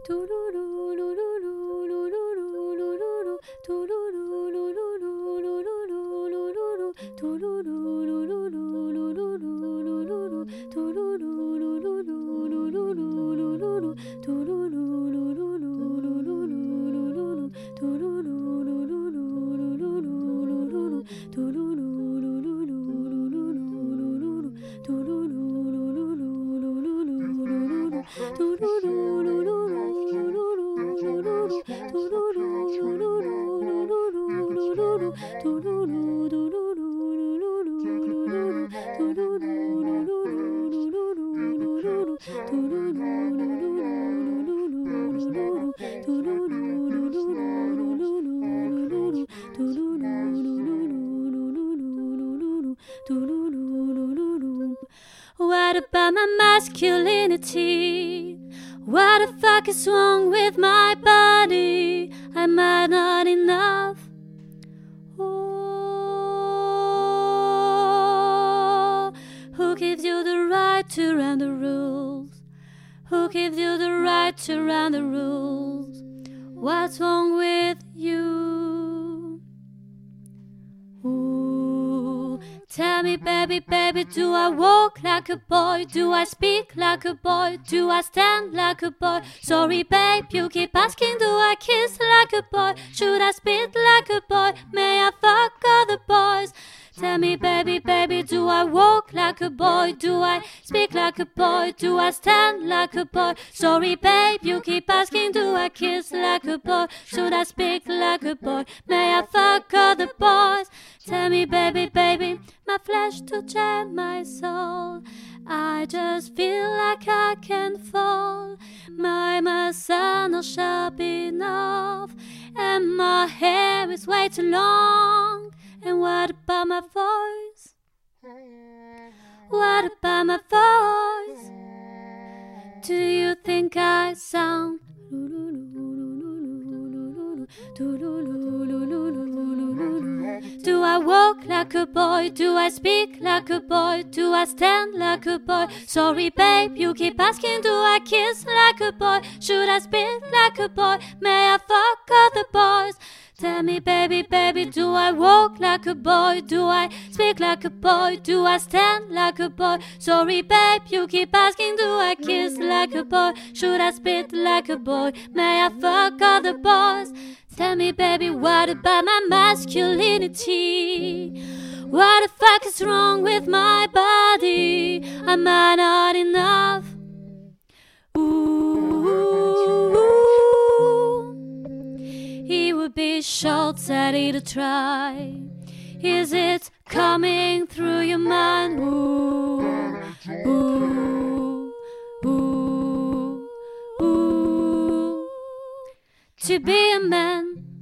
What about my masculinity? What the fuck is wrong with my body? Am I not enough? Oh, who gives you the right to run the rules? Who gives you the right to run the rules? What's wrong with you? Ooh, tell me, baby, baby, do I walk like a boy? Do I speak like a boy? Do I stand like a boy? Sorry, babe, you keep asking, do I kiss like a boy? Should I spit like a boy? May I fuck other boys? Tell me, baby, baby, do I walk like a boy? Do I speak like a boy? Do I stand like a boy? Sorry, babe, you keep asking, do I kiss like a boy? Should I speak like a boy? May I fuck other boys? Tell me, baby, baby, my flesh to jam my soul. I just feel like I can fall. My muscles not sharp enough, and my hair is way too long. And what about my voice? What about my voice? Do you think I sound? Do I walk like a boy? Do I speak like a boy? Do I stand like a boy? Sorry, babe, you keep asking, do I kiss like a boy? Should I spit like a boy? May I fuck other boys? Tell me, baby, baby, do I walk like a boy? Do I speak like a boy? Do I stand like a boy? Sorry, babe, you keep asking, do I kiss like a boy? Should I spit like a boy? May I fuck other boys? Tell me, baby, what about my masculinity? What the fuck is wrong with my body? Am I not enough? Ooh, he would be short-sighted to try. Is it coming through your mind? Ooh, ooh, ooh, ooh. To be a man